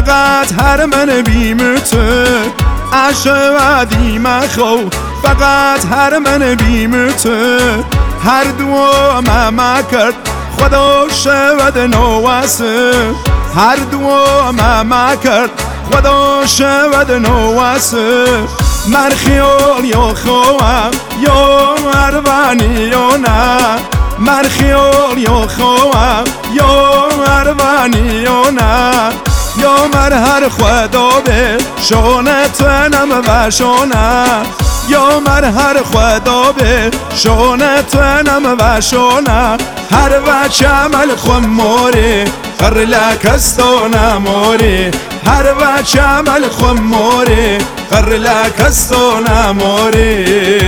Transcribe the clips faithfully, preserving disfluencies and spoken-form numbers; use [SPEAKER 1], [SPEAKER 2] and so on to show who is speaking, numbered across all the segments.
[SPEAKER 1] فقط هر من بیمته عشق دیم خو فقط هر من بیمته هر دو ما کرد خدا شود نواسه هر دو ما کرد خدا شود نواسه مر خیال یا خواه یا مروانی یا نه مر خیال یا خواه یا مروانی یا نه یا مر هر خدا به شانه تنم و شانه یا مر هر خدا به شانه تنم و شانه هر وچه عمل خم موری خر لکستانه موری هر وچه عمل خم موری خر لکستانه موری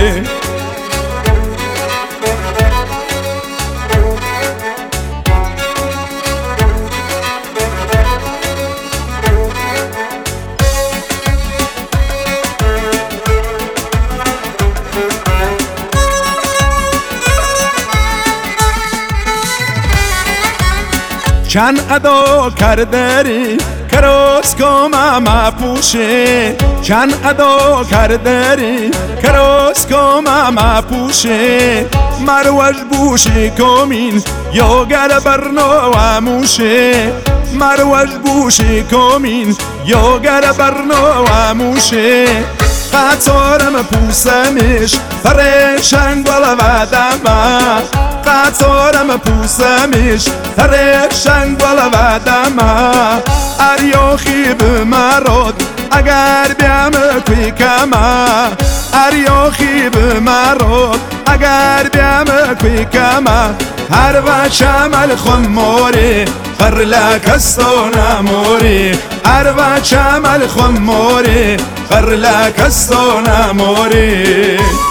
[SPEAKER 1] چند ادا کردری کراس کما ما پوشه چند ادا کردری کراس کما ما پوشه مروج بوشی کامین یا گر برنو موشه مروج بوشی کامین یا گر برنو موشه قطارم پوسمش فرشنگ بالا و دمه قطارم پوسمش فرشنگ بالا و دمه اریاخی به مراد اگر بیم کوی کمه اریاخی به مراد اگر بیم کوی کمه هر وچه عمل خم موری خر لکستانه موری هر وچه عمل خم موری خر لکستانه موری